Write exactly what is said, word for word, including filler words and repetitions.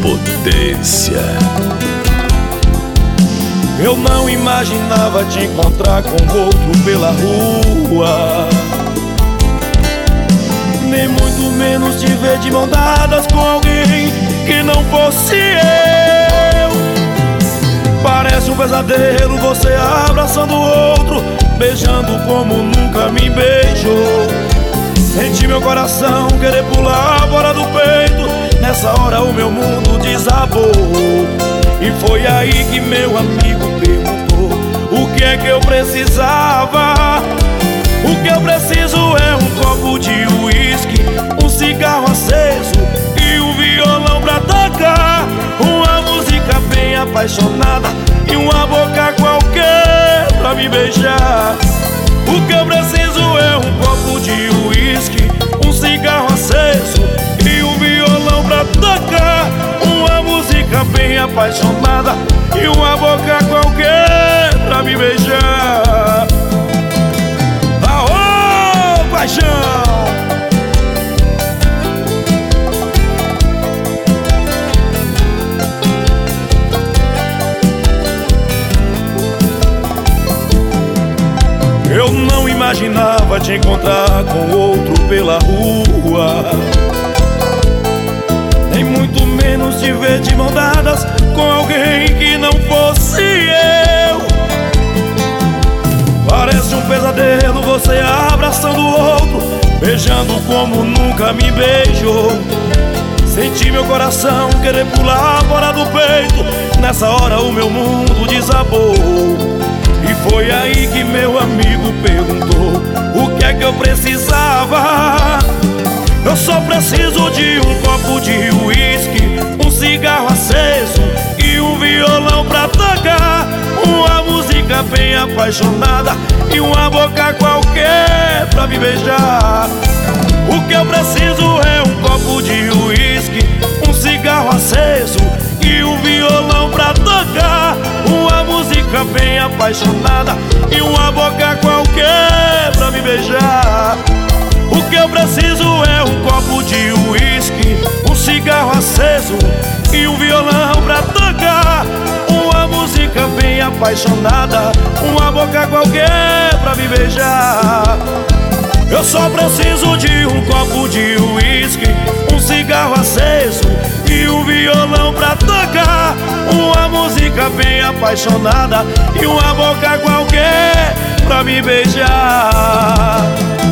potência. Eu não imaginava te encontrar com outro pela rua, nem muito menos te ver de mão dadas com alguém que não fosse eu. Parece um pesadelo você abraçando outro, beijando como nunca me beijou. Senti meu coração querer pular fora do peito, nessa hora o meu mundo desabou. E foi aí que meu amigo perguntou o que é que eu precisava. O que eu preciso é um copo de uísque, um cigarro aceso e um violão pra tocar, uma música bem apaixonada e uma boca qualquer pra me beijar. O que eu preciso é um copo de uísque, um cigarro aceso e um violão pra tocar, uma música bem apaixonada e uma boca qualquer pra me beijar. Aô, paixão! Eu não imaginava te encontrar com outro pela rua, nem muito menos te ver de mão dadas com alguém que não fosse eu. Parece um pesadelo você abraçando o outro, beijando como nunca me beijou. Senti meu coração querer pular fora do peito, nessa hora o meu mundo desabou. E foi aí que meu amigo perguntou o que é que eu precisava. Eu só preciso de um copo de uísque, um cigarro aceso e um violão pra tocar, uma música bem apaixonada e uma boca qualquer pra me beijar. O que eu preciso é um copo de uísque, um cigarro aceso e um violão pra tocar, uma música bem apaixonada e uma boca qualquer pra me beijar. O que eu preciso é um copo de uísque, um cigarro aceso e um violão pra tocar, uma música bem apaixonada, uma boca qualquer pra me beijar. Eu só preciso de um copo de uísque, um cigarro aceso e um violão pra tocar, uma música bem apaixonada e uma boca qualquer pra me beijar.